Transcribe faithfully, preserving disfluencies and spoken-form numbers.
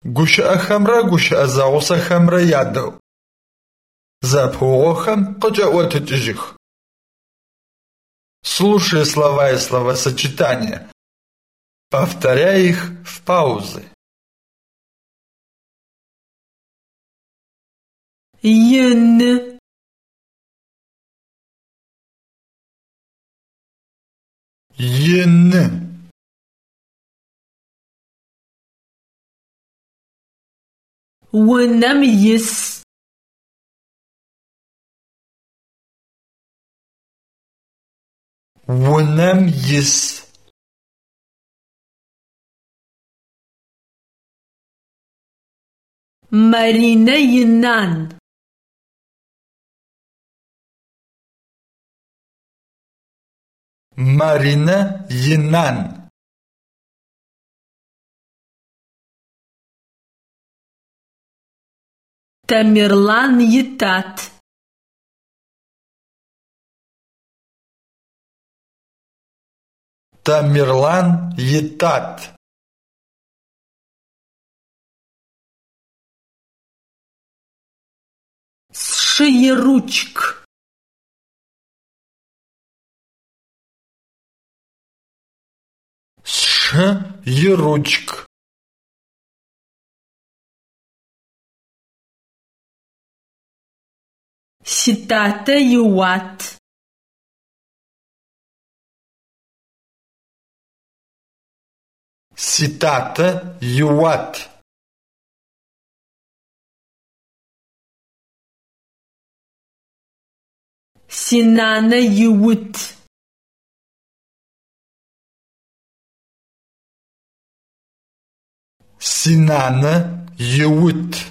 гущыӏэхэмрэ гущыӏэ-зэгъусэхэмрэ ядэӏу. Зэпыугъохэм къыкӏэӏотыкӏыжьых. Слушай слова и словосочетания. Повторяй их в паузы. Ин. Ин. Унэм ис. Унэм ис. Маринэ инан. Маринэ инан. Тамерлан итат. Тамерлан итат. Сшиеручк. Сшиеручк. Ситатэ иуат. Ситатэ иуат. Синанэ иут. Синанэ иут.